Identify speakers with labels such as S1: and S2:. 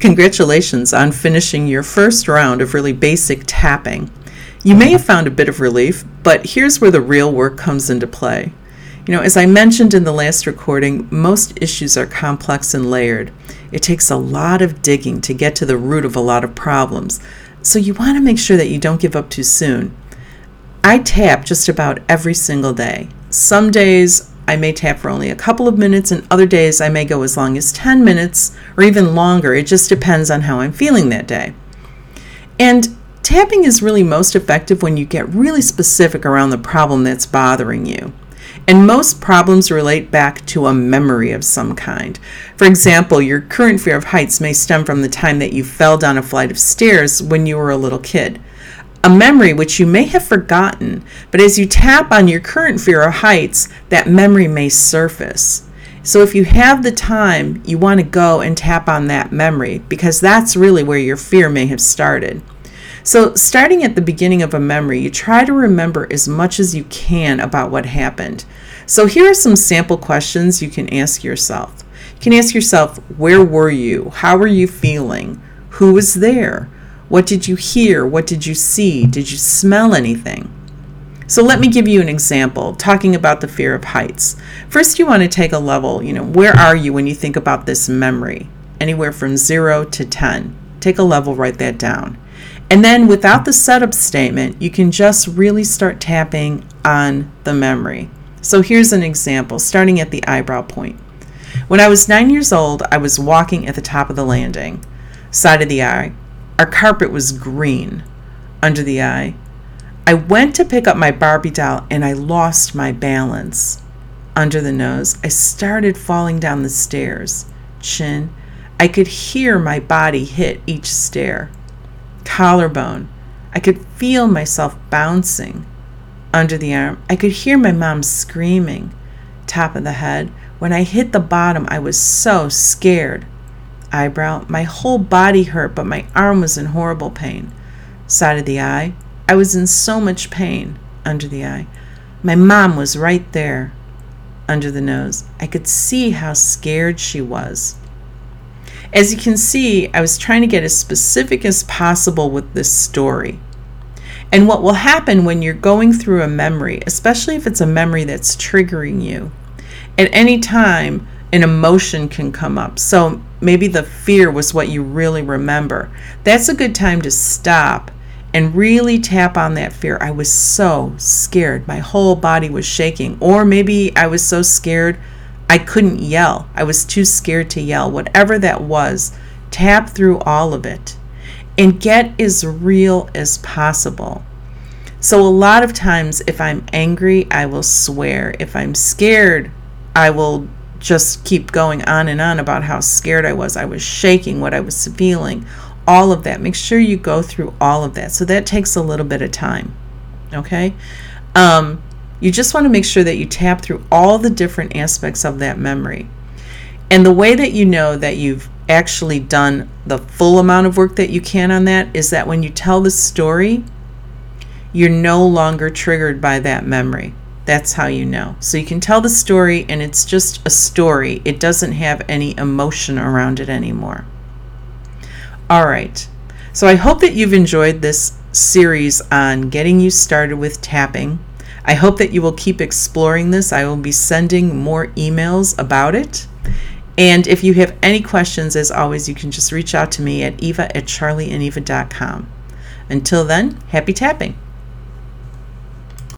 S1: Congratulations on finishing your first round of really basic tapping. You may have found a bit of relief, but here's where the real work comes into play. As I mentioned in the last recording, most issues are complex and layered. It takes a lot of digging to get to the root of a lot of problems, so you want to make sure that you don't give up too soon. I tap just about every single day. Some days I may tap for only a couple of minutes, and other days I may go as long as 10 minutes or even longer. It just depends on how I'm feeling that day. And tapping is really most effective when you get really specific around the problem that's bothering you. And most problems relate back to a memory of some kind. For example, your current fear of heights may stem from the time that you fell down a flight of stairs when you were a little kid. A memory which you may have forgotten, but as you tap on your current fear of heights, that memory may surface. So if you have the time, you want to go and tap on that memory, because that's really where your fear may have started. So starting at the beginning of a memory, you try to remember as much as you can about what happened. So here are some sample questions you can ask yourself. You can ask yourself, where were you? How were you feeling? Who was there? What did you hear? What did you see? Did you smell anything? So let me give you an example, talking about the fear of heights. First, you want to take a level, where are you when you think about this memory? Anywhere from 0 to 10. Take a level, write that down. And then without the setup statement, you can just really start tapping on the memory. So here's an example, starting at the eyebrow point. When I was 9 years old, I was walking at the top of the landing, side of the eye. Our carpet was green. Under the eye, I went to pick up my Barbie doll and I lost my balance. Under the nose, I started falling down the stairs. Chin, I could hear my body hit each stair. Collarbone, I could feel myself bouncing. Under the arm, I could hear my mom screaming. Top of the head, when I hit the bottom, I was so scared. Eyebrow, my whole body hurt, but my arm was in horrible pain. Side of the eye, I was in so much pain. Under the eye, my mom was right there. Under the nose, I could see how scared she was. As you can see, I was trying to get as specific as possible with this story. And what will happen when you're going through a memory, especially if it's a memory that's triggering you, at any time, an emotion can come up. So maybe the fear was what you really remember. That's a good time to stop and really tap on that fear. I was so scared. My whole body was shaking. Or maybe I was so scared I couldn't yell. I was too scared to yell. Whatever that was, tap through all of it and get as real as possible. So a lot of times, if I'm angry, I will swear. If I'm scared, I will just keep going on and on about how scared I was shaking, what I was feeling, all of that. Make sure you go through all of that. So that takes a little bit of time, okay? You just want to make sure that you tap through all the different aspects of that memory. And the way that you know that you've actually done the full amount of work that you can on that is that when you tell the story, you're no longer triggered by that memory. That's how you know. So you can tell the story and it's just a story. It doesn't have any emotion around it anymore. All right. So I hope that you've enjoyed this series on getting you started with tapping. I hope that you will keep exploring this. I will be sending more emails about it. And if you have any questions, as always, you can just reach out to me at eva@charlieandeva.com. Until then, happy tapping.